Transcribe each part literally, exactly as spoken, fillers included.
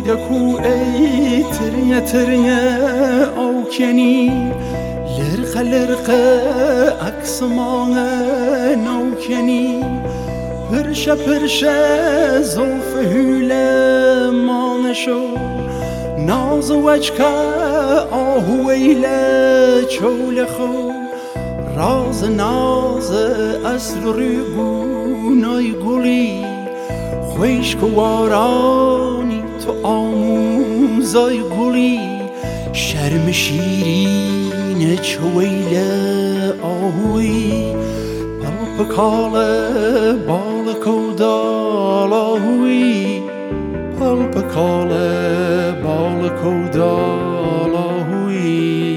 دکو ای تریا تریا او کنی لرق لرق عکس مانه نو کنی پرشه پرشه زوف هوله مانشو ناز وجکه آهویله چول خو راز ناز اصل ریگونای گلی خویش کوارانی تو آموزای گلی شرم شیرین چویله آهوی پل پکاله بال کودال آهوی پل پکاله بال کودال آهوی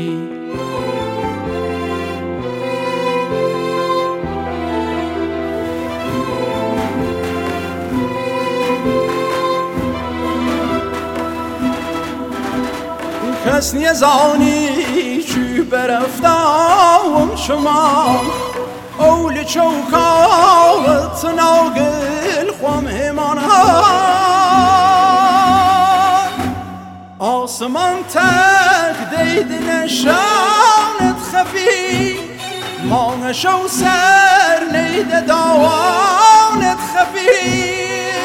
کس نیزانی چی برفتم شما اول چوکاوت ناگل خوام همان آسمان تک دید نشانت خفی مانشو سر نید داوانت خفی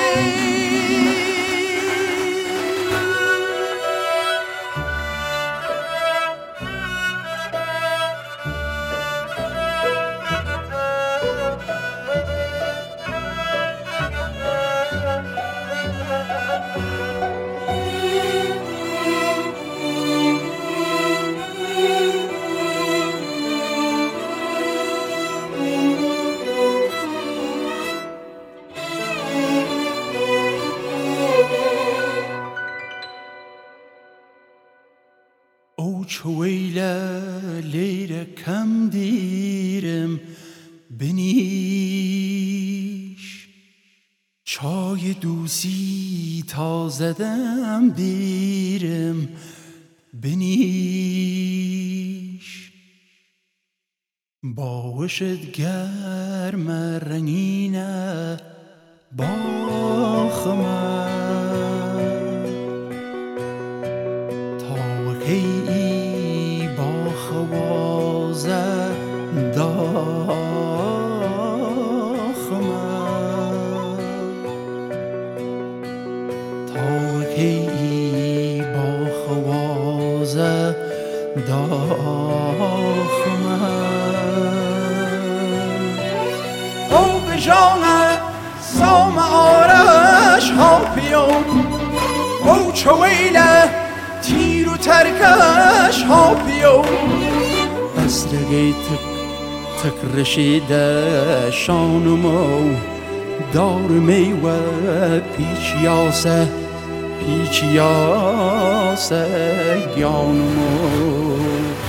او چویله لیره کم دیرم بنیش چای دوسی تا زدم دیرم بنیش باوشت گرم رنگینه باخمه ای با خوازه داخمه تا ای با خوازه داخمه او بجانه سام آرش ها پیون او چویله تیر و ترکش ها پیو اسلگی تک تک رشیده شانمو دار میوه پیچ یاسه پیچ یاسه گیانمو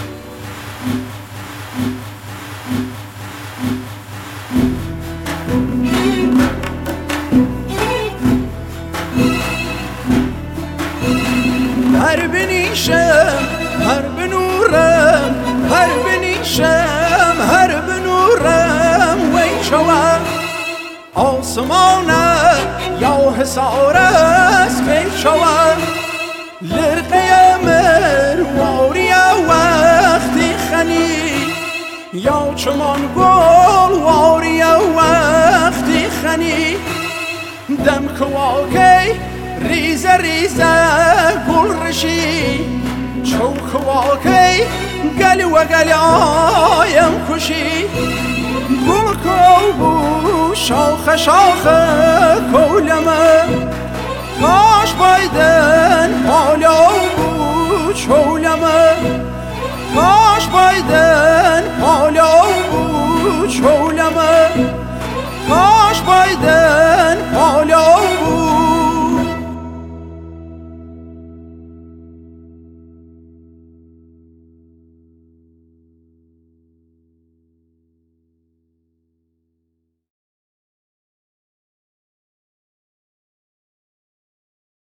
هر بنیشم هر بنورم هر بنیشم هر بنورم وی شوم آسمانه یا حسار است که شوم لرقه مرواری وقتی خنی یا چمان گل واری وقتی خنی دم کواکی ریزه ریزه گل رشی چوک واکی گلی و گلی آیم کشی گل کو شاخ شاخ کولمه کاش بایدن پالا چولمه کاش بایدن پالا